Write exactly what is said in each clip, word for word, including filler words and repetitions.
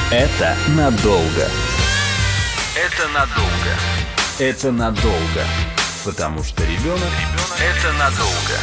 Это надолго. Это надолго. Это надолго. Потому что ребенок – это надолго.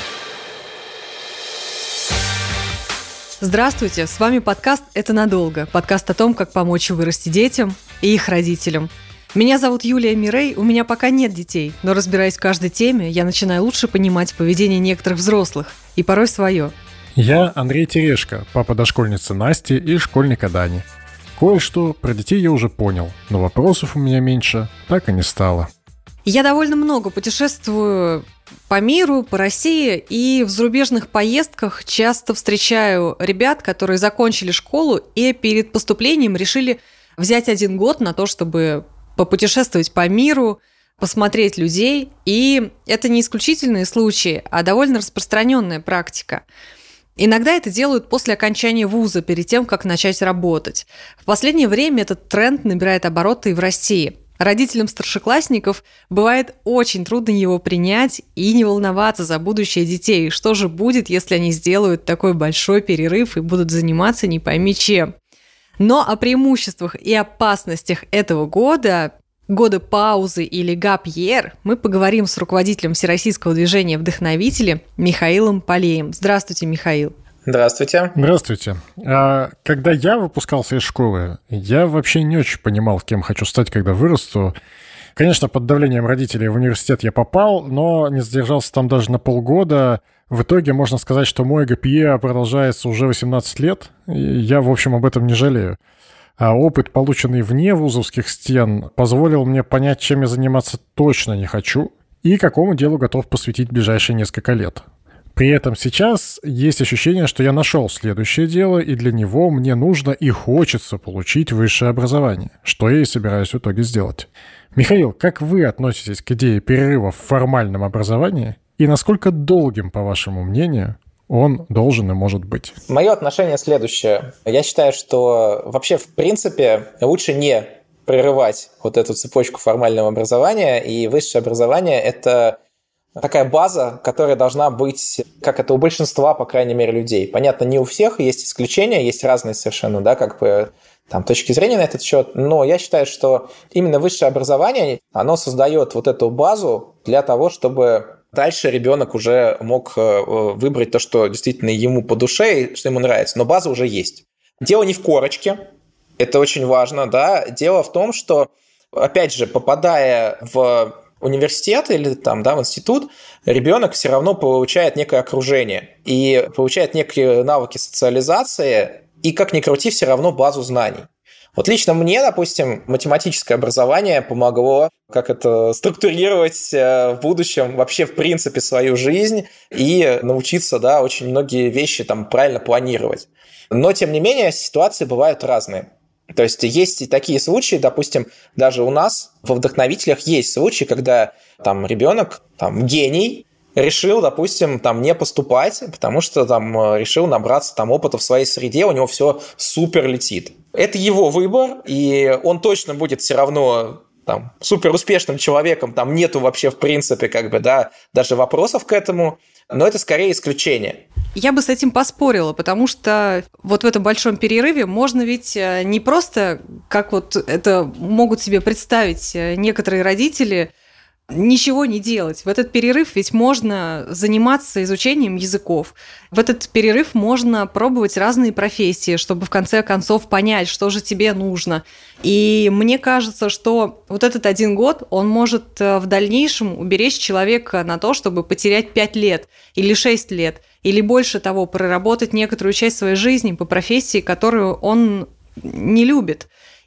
Здравствуйте, с вами подкаст «Это надолго». Подкаст о том, как помочь вырасти детям и их родителям. Меня зовут Юлия Мирей, у меня пока нет детей, но разбираясь в каждой теме, я начинаю лучше понимать поведение некоторых взрослых, и порой свое. Я Андрей Терешко, папа дошкольницы Насти и школьника Дани. Кое-что про детей я уже понял, но вопросов у меня меньше так и не стало. Я довольно много путешествую по миру, по России, и в зарубежных поездках часто встречаю ребят, которые закончили школу и перед поступлением решили взять один год на то, чтобы попутешествовать по миру, посмотреть людей. И это не исключительные случаи, а довольно распространенная практика. Иногда это делают после окончания вуза, перед тем, как начать работать. В последнее время этот тренд набирает обороты и в России. Родителям старшеклассников бывает очень трудно его принять и не волноваться за будущее детей. Что же будет, если они сделают такой большой перерыв и будут заниматься не пойми чем? Но о преимуществах и опасностях этого года, года паузы или gap year, мы поговорим с руководителем Всероссийского движения «Вдохновители» Михаилом Полеем. Здравствуйте, Михаил. Здравствуйте. Здравствуйте. А, когда я выпускался из школы, я вообще не очень понимал, кем хочу стать, когда вырасту. Конечно, под давлением родителей в университет я попал, но не задержался там даже на полгода. В итоге можно сказать, что мой gap year продолжается уже восемнадцать лет, и я, в общем, об этом не жалею. А опыт, полученный вне вузовских стен, позволил мне понять, чем я заниматься точно не хочу и какому делу готов посвятить ближайшие несколько лет. При этом сейчас есть ощущение, что я нашел следующее дело, и для него мне нужно и хочется получить высшее образование, что я и собираюсь в итоге сделать. Михаил, как вы относитесь к идее перерыва в формальном образовании, и насколько долгим, по вашему мнению, он должен и может быть? Мое отношение следующее. Я считаю, что вообще, в принципе, лучше не прерывать вот эту цепочку формального образования, и высшее образование – это такая база, которая должна быть, как это у большинства, по крайней мере, людей. Понятно, не у всех, есть исключения, есть разные совершенно, да, как бы там точки зрения на этот счет, но я считаю, что именно высшее образование, оно создает вот эту базу для того, чтобы дальше ребенок уже мог выбрать то, что действительно ему по душе и что ему нравится, но база уже есть. Дело не в корочке, это очень важно, да, дело в том, что, опять же, попадая в университет или там, да, в институт, ребенок все равно получает некое окружение и получает некие навыки социализации, и, как ни крути, все равно базу знаний. Вот лично мне, допустим, математическое образование помогло как это структурировать в будущем вообще в принципе свою жизнь и научиться, да, очень многие вещи там правильно планировать. Но, тем не менее, ситуации бывают разные. То есть есть и такие случаи, допустим, даже у нас во вдохновителях есть случаи, когда там ребенок, там гений, решил, допустим, там не поступать, потому что там решил набраться там опыта в своей среде, у него все супер летит. Это его выбор, и он точно будет все равно там супер успешным человеком, там нету вообще в принципе как бы, да, даже вопросов к этому, но это скорее исключение. Я бы с этим поспорила, потому что вот в этом большом перерыве можно ведь не просто, как вот это могут себе представить некоторые родители, ничего не делать. В этот перерыв ведь можно заниматься изучением языков. В этот перерыв можно пробовать разные профессии, чтобы в конце концов понять, что же тебе нужно. И мне кажется, что вот этот один год, он может в дальнейшем уберечь человека на то, чтобы потерять пять лет или шесть лет, или больше того, проработать некоторую часть своей жизни по профессии, которую он не любит.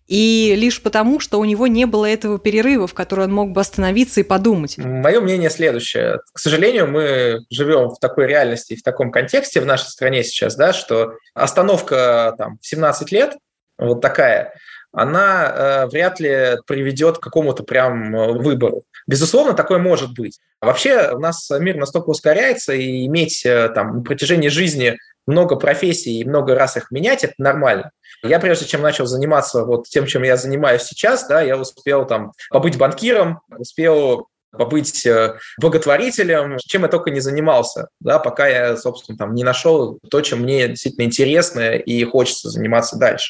И лишь потому, что у него не было этого перерыва, в который он мог бы остановиться и подумать. Мое мнение следующее. К сожалению, мы живем в такой реальности и в таком контексте в нашей стране сейчас, да, что остановка там, в семнадцать лет, вот такая, она э, вряд ли приведет к какому-то прям выбору. Безусловно, такое может быть. Вообще у нас мир настолько ускоряется, и иметь там, на протяжении жизни много профессий и много раз их менять – это нормально. Я, прежде чем начал заниматься вот тем, чем я занимаюсь сейчас, да, я успел там побыть банкиром, успел побыть благотворителем, чем я только не занимался, да, пока я, собственно, там, не нашел то, чем мне действительно интересно и хочется заниматься дальше.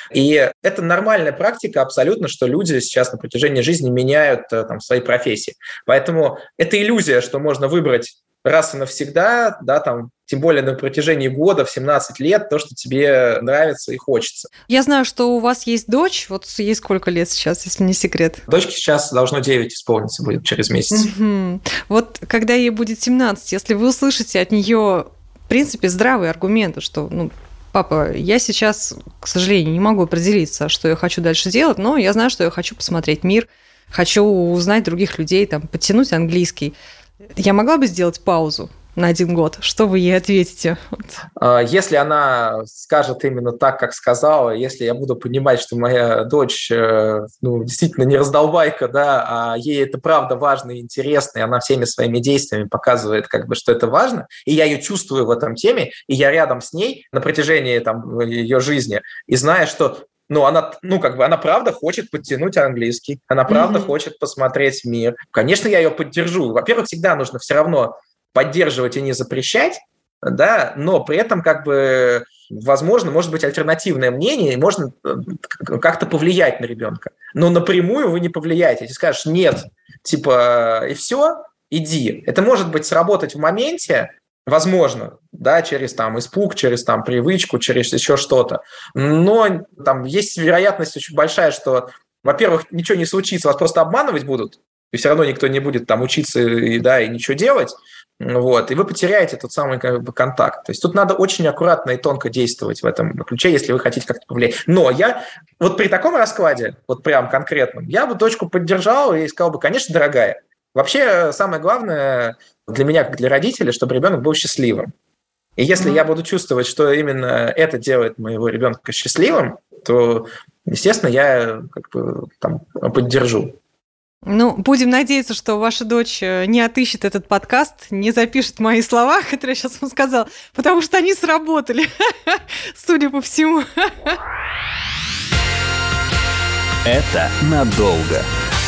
И это нормальная практика абсолютно, что люди сейчас на протяжении жизни меняют там, свои профессии. Поэтому это иллюзия, что можно выбрать раз и навсегда, да, там, тем более на протяжении года, в семнадцать лет, то, что тебе нравится и хочется. Я знаю, что у вас есть дочь. Вот ей сколько лет сейчас, если не секрет? Дочке сейчас должно девять исполниться будет через месяц. Угу. Вот когда ей будет семнадцать, если вы услышите от нее, в принципе, здравые аргументы, что, ну, папа, я сейчас, к сожалению, не могу определиться, что я хочу дальше делать, но я знаю, что я хочу посмотреть мир, хочу узнать других людей, там, подтянуть английский. Я могла бы сделать паузу на один год? Что вы ей ответите? Если она скажет именно так, как сказала, если я буду понимать, что моя дочь ну, действительно не раздолбайка, да, а ей это правда важно и интересно, и она всеми своими действиями показывает, как бы, что это важно, и я ее чувствую в этом теме, и я рядом с ней на протяжении там, ее жизни, и знаю, что Ну, она, ну, как бы, она правда хочет подтянуть английский, она правда mm-hmm. хочет посмотреть мир. Конечно, я ее поддержу. Во-первых, всегда нужно все равно поддерживать и не запрещать, да, но при этом, как бы, возможно, может быть альтернативное мнение, и можно как-то повлиять на ребенка. Но напрямую вы не повлияете. Если скажешь «нет», типа, и все, иди. Это может быть сработать в моменте, возможно, да, через там испуг, через там привычку, через еще что-то. Но там есть вероятность очень большая, что, во-первых, ничего не случится, вас просто обманывать будут, и все равно никто не будет там учиться и, да, и ничего делать, вот, и вы потеряете тот самый как бы, контакт. То есть тут надо очень аккуратно и тонко действовать в этом ключе, если вы хотите как-то повлиять. Но я вот при таком раскладе, вот прям конкретном, я бы дочку поддержал и сказал бы, конечно, дорогая, вообще самое главное для меня, как для родителя, чтобы ребенок был счастливым. И если mm-hmm. я буду чувствовать, что именно это делает моего ребенка счастливым, то, естественно, я как бы там поддержу. Ну, будем надеяться, что ваша дочь не отыщет этот подкаст, не запишет мои слова, которые я сейчас вам сказала, потому что они сработали, судя по всему. Это надолго.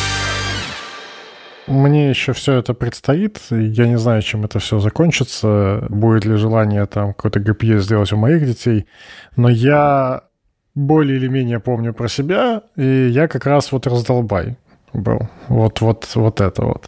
Мне еще все это предстоит. Я не знаю, чем это все закончится. Будет ли желание там какой-то ГПЕ сделать у моих детей. Но я более или менее помню про себя, и я как раз вот раздолбай был. Вот, вот, вот это вот.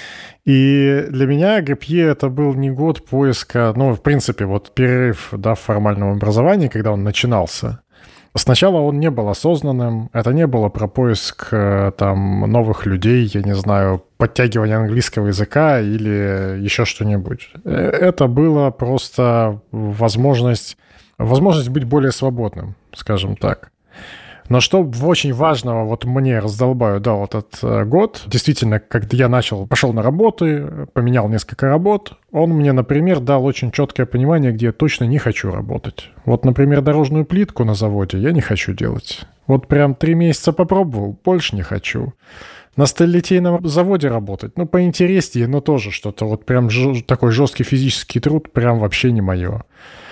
И для меня ГПЕ это был не год поиска, ну, в принципе, вот перерыв, да, в формальном образовании, когда он начинался. Сначала он не был осознанным, это не было про поиск там новых людей, я не знаю, подтягивание английского языка или еще что-нибудь. Это было просто возможность, возможность быть более свободным, скажем так. Но что очень важного вот мне раздолбаю дал этот год, действительно, когда я начал, пошел на работы, поменял несколько работ, он мне, например, дал очень четкое понимание, где я точно не хочу работать. Вот, например, дорожную плитку на заводе я не хочу делать. Вот прям три месяца попробовал, больше не хочу. На сталелитейном заводе работать, ну, поинтереснее, но тоже что-то вот прям ж- такой жесткий физический труд прям вообще не мое.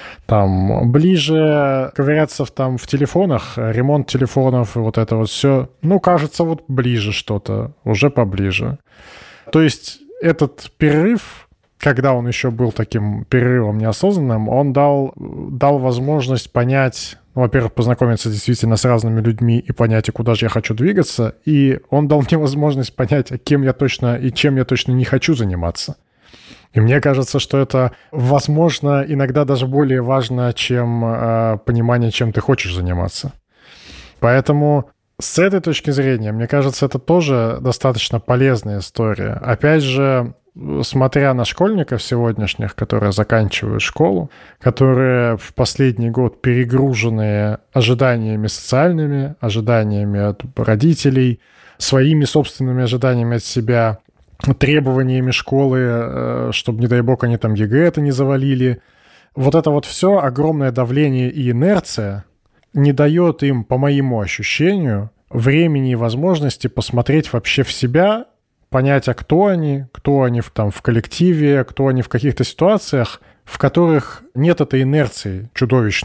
Там ближе ковыряться в, там, в телефонах, ремонт телефонов и вот это вот все, ну, кажется, вот ближе что-то, уже поближе. То есть этот перерыв, когда он еще был таким перерывом неосознанным, он дал, дал возможность понять, ну, во-первых, познакомиться действительно с разными людьми и понять, и куда же я хочу двигаться, и он дал мне возможность понять, кем я точно и чем я точно не хочу заниматься. И мне кажется, что это, возможно, иногда даже более важно, чем э, понимание, чем ты хочешь заниматься. Поэтому с этой точки зрения, мне кажется, это тоже достаточно полезная история. Опять же, смотря на школьников сегодняшних, которые заканчивают школу, которые в последний год перегружены ожиданиями социальными, ожиданиями от родителей, своими собственными ожиданиями от себя, требованиями школы, чтобы, не дай бог, они там ЕГЭ это не завалили. Вот это вот все огромное давление и инерция не дает им, по моему ощущению, времени и возможности посмотреть вообще в себя, понять, а кто они, кто они в, там, в коллективе, кто они в каких-то ситуациях, в которых нет этой инерции чудовищной.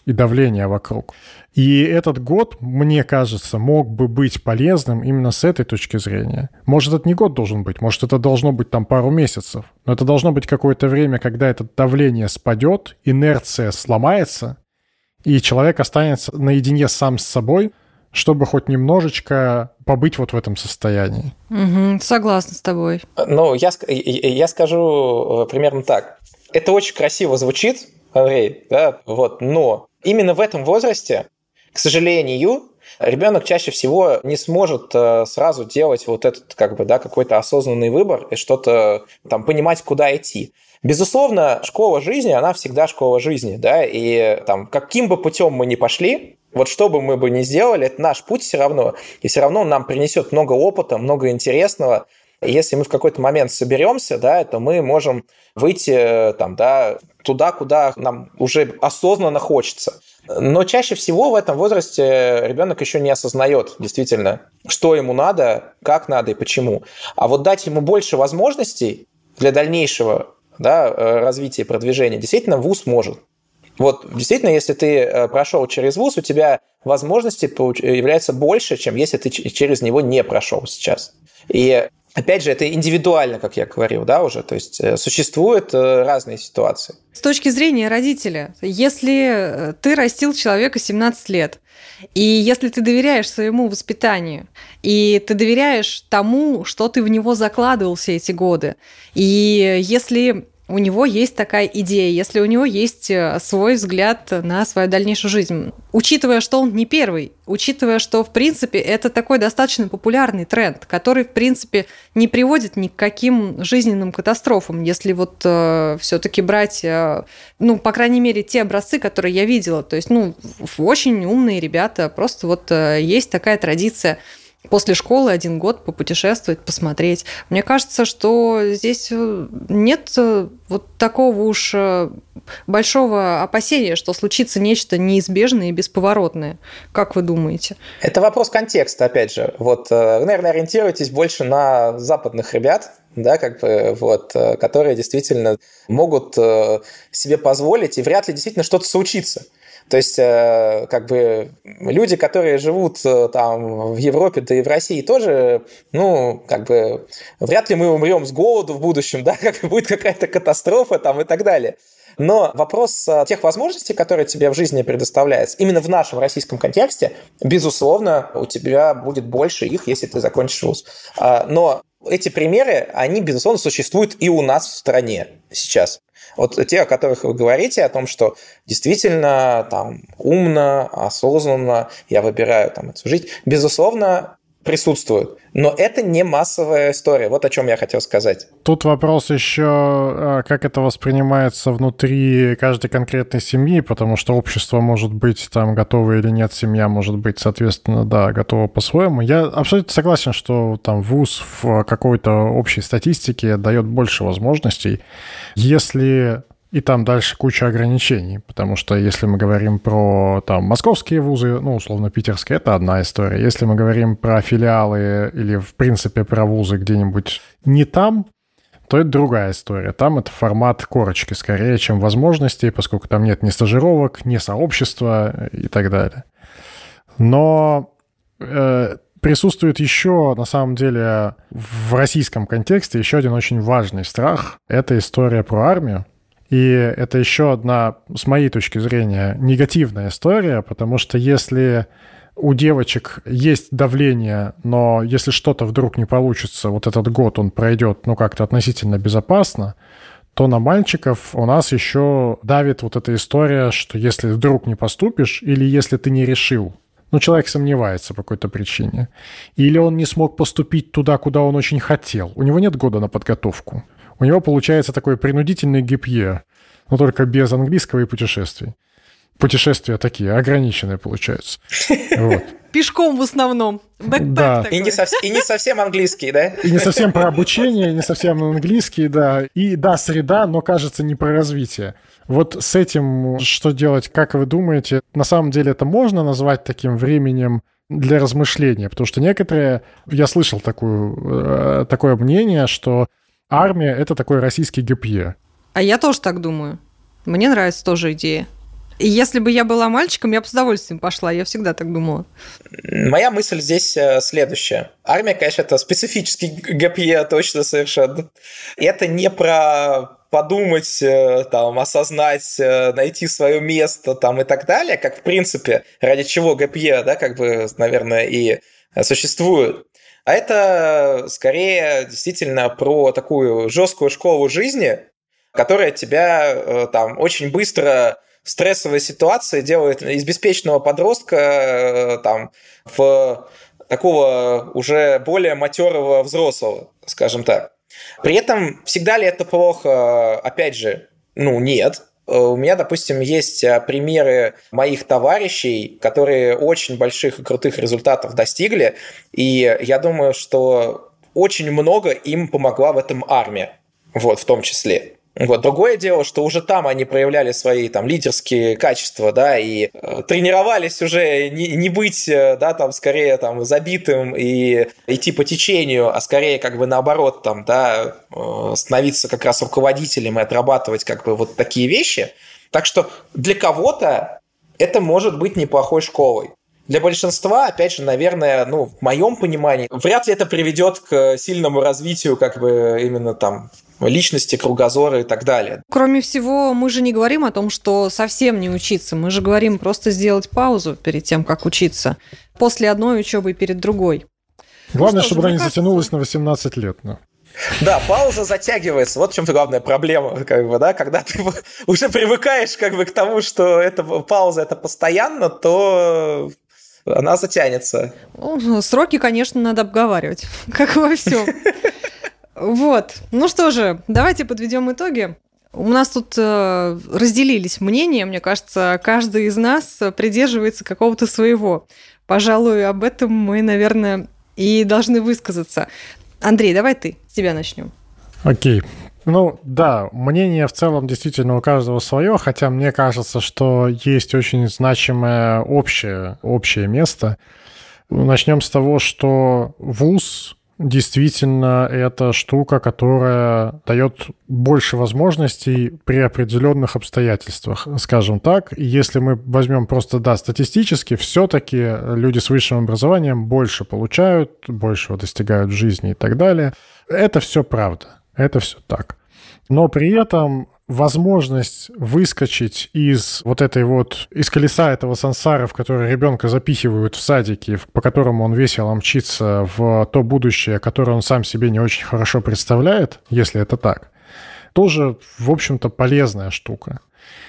и давление вокруг. И этот год, мне кажется, мог бы быть полезным именно с этой точки зрения. Может, это не год должен быть, может, это должно быть там пару месяцев, но это должно быть какое-то время, когда это давление спадет, инерция сломается, и человек останется наедине сам с собой, чтобы хоть немножечко побыть вот в этом состоянии. Угу, согласна с тобой. Ну, я, я скажу примерно так. Это очень красиво звучит, Андрей, да, вот, но именно в этом возрасте, к сожалению, ребенок чаще всего не сможет сразу делать вот этот, как бы, да, какой-то осознанный выбор и что-то там понимать, куда идти. Безусловно, школа жизни, она всегда школа жизни, да, и там каким бы путем мы ни пошли, вот что бы мы бы ни сделали, это наш путь все равно, и все равно он нам принесет много опыта, много интересного. Если мы в какой-то момент соберемся, да, то мы можем выйти там, да, туда, куда нам уже осознанно хочется. Но чаще всего в этом возрасте ребенок еще не осознает действительно, что ему надо, как надо и почему. А вот дать ему больше возможностей для дальнейшего, да, развития и продвижения действительно вуз может. Вот действительно, если ты прошел через вуз, у тебя возможностей является больше, чем если ты через него не прошел сейчас. И опять же, это индивидуально, как я говорил, да, уже, то есть существуют разные ситуации. С точки зрения родителя, если ты растил человека семнадцать лет, и если ты доверяешь своему воспитанию, и ты доверяешь тому, что ты в него закладывал все эти годы, и если у него есть такая идея, если у него есть свой взгляд на свою дальнейшую жизнь, учитывая, что он не первый, учитывая, что, в принципе, это такой достаточно популярный тренд, который, в принципе, не приводит ни к каким жизненным катастрофам, если вот э, все-таки брать, э, ну, по крайней мере, те образцы, которые я видела. То есть, ну, очень умные ребята, просто вот э, есть такая традиция после школы один год попутешествовать, посмотреть. Мне кажется, что здесь нет вот такого уж большого опасения, что случится нечто неизбежное и бесповоротное. Как вы думаете? Это вопрос контекста, опять же. Вот вы, наверное, ориентируетесь больше на западных ребят, да, как бы, вот, которые действительно могут себе позволить, и вряд ли действительно что-то случится. То есть, как бы, люди, которые живут там в Европе, да и в России тоже, ну, как бы, вряд ли мы умрем с голоду в будущем, да, как будет какая-то катастрофа там и так далее. Но вопрос тех возможностей, которые тебе в жизни предоставляются, именно в нашем российском контексте, безусловно, у тебя будет больше их, если ты закончишь вуз. Но эти примеры, они, безусловно, существуют и у нас в стране сейчас. Вот те, о которых вы говорите, о том, что действительно там умно, осознанно я выбираю там эту жизнь, безусловно, присутствуют. Но это не массовая история. Вот о чем я хотел сказать. Тут вопрос еще, как это воспринимается внутри каждой конкретной семьи, потому что общество может быть там готово или нет, семья может быть, соответственно, да, готова по-своему. Я абсолютно согласен, что там вуз в какой-то общей статистике дает больше возможностей, если... И там дальше куча ограничений, потому что если мы говорим про там московские вузы, ну, условно, питерские, это одна история. Если мы говорим про филиалы или, в принципе, про вузы где-нибудь не там, то это другая история. Там это формат корочки скорее, чем возможностей, поскольку там нет ни стажировок, ни сообщества и так далее. Но э, присутствует еще, на самом деле, в российском контексте еще один очень важный страх. Это история про армию. И это еще одна, с моей точки зрения, негативная история, потому что если у девочек есть давление, но если что-то вдруг не получится, вот этот год он пройдет, ну, как-то относительно безопасно, то на мальчиков у нас еще давит вот эта история, что если вдруг не поступишь или если ты не решил, ну, человек сомневается по какой-то причине, или он не смог поступить туда, куда он очень хотел, у него нет года на подготовку. У него получается такой принудительный ГИП-Е, но только без английского и путешествий. Путешествия такие, ограниченные получаются. Вот. Пешком в основном. Да. И не, сов... и не совсем английский, да? И не совсем про обучение, и не совсем английский, да. И да, среда, но, кажется, не про развитие. Вот с этим что делать, как вы думаете? На самом деле это можно назвать таким временем для размышления? Потому что некоторые... Я слышал такую, такое мнение, что армия — это такой российский ГИП-Е. А я тоже так думаю. Мне нравится тоже идея. Если бы я была мальчиком, я бы с удовольствием пошла, я всегда так думала. Моя мысль здесь следующая. Армия, конечно, это специфический гэп йир, точно совершенно. Это не про подумать, там, осознать, найти свое место там, и так далее, как в принципе, ради чего гэп йир, да, как бы, наверное, и существует. А это скорее действительно про такую жесткую школу жизни, которая тебя там очень быстро в стрессовой ситуации делает из беспечного подростка там, в такого уже более матерого взрослого, скажем так. При этом всегда ли это плохо? Опять же, ну нет. У меня, допустим, есть примеры моих товарищей, которые очень больших и крутых результатов достигли, и я думаю, что очень много им помогла в этом армия, вот, в том числе. Вот. Другое дело, что уже там они проявляли свои там, лидерские качества, да, и э, тренировались уже не, не быть, да, там, скорее там, забитым и идти по течению, а скорее как бы наоборот там, да, э, становиться как раз руководителем и отрабатывать как бы вот такие вещи. Так что для кого-то это может быть неплохой школой. Для большинства, опять же, наверное, ну, в моем понимании, вряд ли это приведет к сильному развитию как бы именно там личности, кругозора и так далее. Кроме всего, мы же не говорим о том, что совсем не учиться. Мы же говорим просто сделать паузу перед тем, как учиться. После одной учебы перед другой. Главное, ну, чтобы она не кажется... затянулась на восемнадцать лет. Ну. Да, пауза затягивается. Вот в чем главная проблема, как бы, да, когда ты уже привыкаешь как бы к тому, что эта пауза это постоянно, то она затянется. Ну, сроки, конечно, надо обговаривать, как во всем. Вот. Ну что же, давайте подведем итоги. У нас тут э, разделились мнения. Мне кажется, каждый из нас придерживается какого-то своего. Пожалуй, об этом мы, наверное, и должны высказаться. Андрей, давай ты, с тебя начнем. Окей. Ну да, мнение в целом действительно у каждого свое, хотя мне кажется, что есть очень значимое общее, общее место. Начнем с того, что вуз действительно это штука, которая дает больше возможностей при определенных обстоятельствах, скажем так. И если мы возьмем просто, да, статистически, все-таки люди с высшим образованием больше получают, большего достигают в жизни и так далее. Это все правда, это все так. Но при этом возможность выскочить из вот этой вот, из колеса этого сансара, в который ребенка запихивают в садике, по которому он весело мчится в то будущее, которое он сам себе не очень хорошо представляет, если это так, тоже, в общем-то, полезная штука.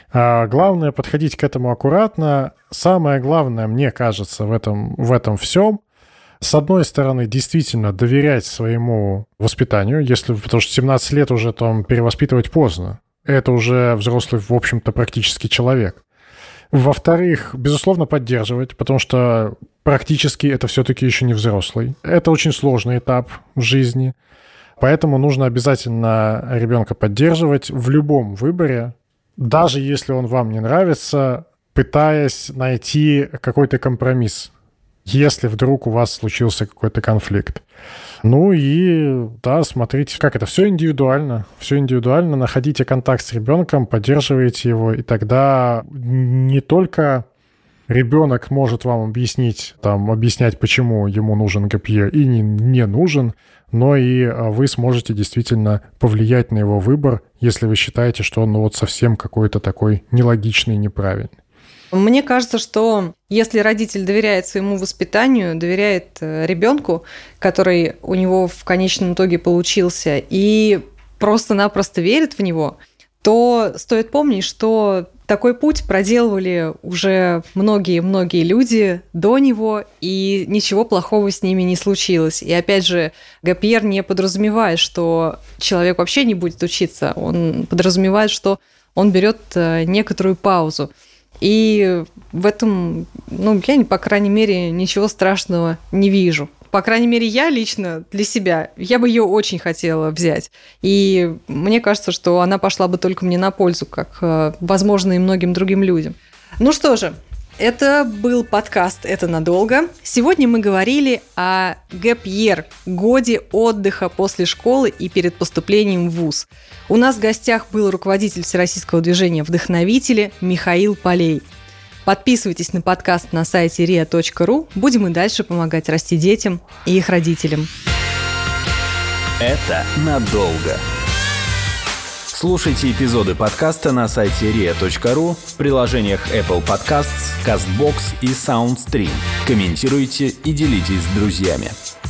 А главное подходить к этому аккуратно. Самое главное, мне кажется, в этом, в этом всем, с одной стороны, действительно доверять своему воспитанию, если, потому что семнадцать лет уже там перевоспитывать поздно. Это уже взрослый, в общем-то, практически человек. Во-вторых, безусловно, поддерживать, потому что практически это все-таки еще не взрослый. Это очень сложный этап в жизни, поэтому нужно обязательно ребенка поддерживать в любом выборе, даже если он вам не нравится, пытаясь найти какой-то компромисс, если вдруг у вас случился какой-то конфликт. Ну и, да, смотрите, как это, все индивидуально, все индивидуально, находите контакт с ребенком, поддерживайте его, и тогда не только ребенок может вам объяснить, там, объяснять, почему ему нужен гэп йир и не, не нужен, но и вы сможете действительно повлиять на его выбор, если вы считаете, что он ну, вот совсем какой-то такой нелогичный, неправильный. Мне кажется, что если родитель доверяет своему воспитанию, доверяет ребенку, который у него в конечном итоге получился, и просто-напросто верит в него, то стоит помнить, что такой путь проделывали уже многие-многие люди до него, и ничего плохого с ними не случилось. И опять же, гэп йир не подразумевает, что человек вообще не будет учиться, он подразумевает, что он берет некоторую паузу. И в этом, ну, я, по крайней мере, ничего страшного не вижу. По крайней мере, я лично для себя, я бы ее очень хотела взять. И мне кажется, что она пошла бы только мне на пользу, как, возможно, и многим другим людям. Ну что же, Это был подкаст «Это надолго». Сегодня мы говорили о гэп йир, годе отдыха после школы и перед поступлением в вуз. У нас в гостях был руководитель Всероссийского движения «Вдохновители» Михаил Полей. Подписывайтесь на подкаст на сайте риа точка ру. Будем и дальше помогать расти детям и их родителям. Это надолго. Слушайте эпизоды подкаста на сайте риа точка ру, в приложениях Apple Podcasts, CastBox и SoundStream. Комментируйте и делитесь с друзьями.